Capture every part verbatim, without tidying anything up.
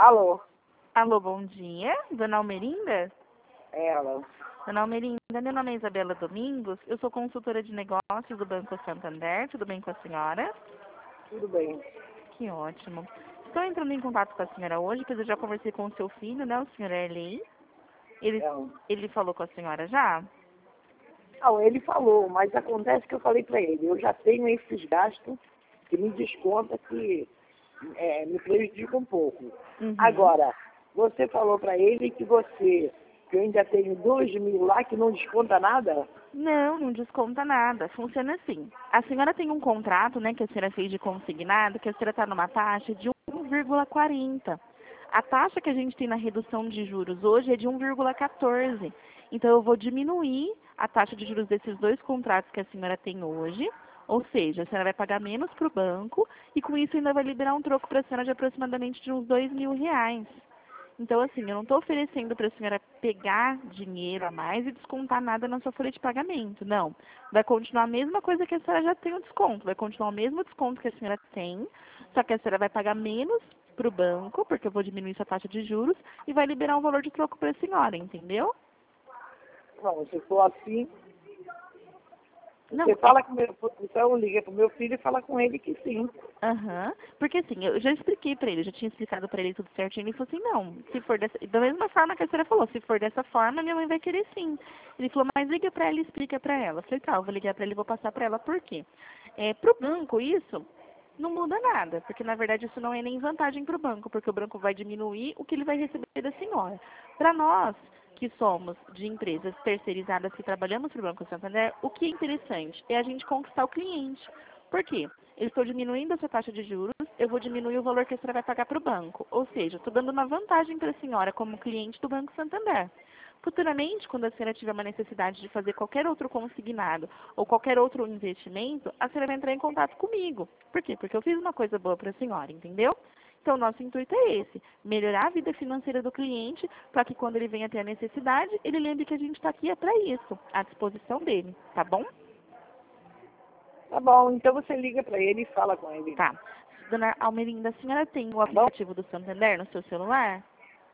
Alô? Alô, bom dia. Dona Almerinda? Ela. Dona Almerinda, meu nome é Isabela Domingos. Eu sou consultora de negócios do Banco Santander. Tudo bem com a senhora? Tudo bem. Que ótimo. Estou entrando em contato com a senhora hoje, pois eu já conversei com o seu filho, né, o senhor Erley. Ele, Não. ele falou com a senhora já? Não, ele falou, mas acontece que eu falei para ele, eu já tenho esses gastos que me desconta que é, me prejudica um pouco. Uhum. Agora, você falou para ele que você, que eu ainda tenho dois mil lá que não desconta nada? Não, não desconta nada. Funciona assim. A senhora tem um contrato, né, que a senhora fez de consignado, que a senhora está numa taxa de um vírgula quarenta. A taxa que a gente tem na redução de juros hoje é de um vírgula quatorze. Então, eu vou diminuir a taxa de juros desses dois contratos que a senhora tem hoje. Ou seja, a senhora vai pagar menos para o banco e, com isso, ainda vai liberar um troco para a senhora de aproximadamente de uns dois mil reais. Então, assim, eu não estou oferecendo para a senhora pegar dinheiro a mais e descontar nada na sua folha de pagamento. Não. Vai continuar a mesma coisa que a senhora já tem o desconto. Vai continuar o mesmo desconto que a senhora tem, só que a senhora vai pagar menos para o banco, porque eu vou diminuir sua taxa de juros, e vai liberar um valor de troco para a senhora, entendeu? Não, se for assim, Não, você é fala com meu, então liga pro meu filho e fala com ele que sim. Aham, porque assim, eu já expliquei pra ele, eu já tinha explicado pra ele tudo certinho, ele falou assim, não, se for dessa, da mesma forma que a senhora falou, se for dessa forma, minha mãe vai querer sim. Ele falou, mas liga pra ela e explica pra ela. Eu falei, tá, eu vou ligar pra ele e vou passar pra ela, por quê? É, pro banco, isso não muda nada, porque na verdade isso não é nem vantagem pro banco, porque o banco vai diminuir o que ele vai receber da senhora. Pra nós, que somos de empresas terceirizadas que trabalhamos para o Banco Santander, o que é interessante é a gente conquistar o cliente. Por quê? Eu estou diminuindo a sua taxa de juros, eu vou diminuir o valor que a senhora vai pagar para o banco. Ou seja, estou dando uma vantagem para a senhora como cliente do Banco Santander. Futuramente, quando a senhora tiver uma necessidade de fazer qualquer outro consignado ou qualquer outro investimento, a senhora vai entrar em contato comigo. Por quê? Porque eu fiz uma coisa boa para a senhora, entendeu? Então, nosso intuito é esse, melhorar a vida financeira do cliente, para que quando ele venha ter a necessidade, ele lembre que a gente está aqui é para isso, à disposição dele, tá bom? Tá bom, então você liga para ele e fala com ele. Tá. Dona Almerinda, a senhora tem o Tá bom? aplicativo do Santander no seu celular?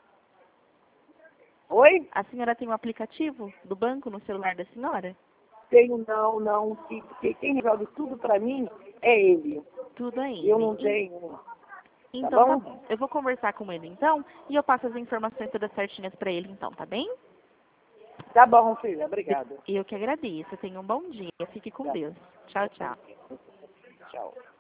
Oi? A senhora tem o aplicativo do banco no celular da senhora? Tenho não, não, que- porque quem resolve tudo para mim é ele. Tudo aí. Eu não tenho. Tá Então tá bom? bom. Eu vou conversar com ele então e eu passo as informações todas certinhas para ele então, tá bem? Tá bom, filha. Obrigada. Eu que agradeço. Tenha um bom dia. Fique com Tá. Deus. Tchau, tchau. Tchau.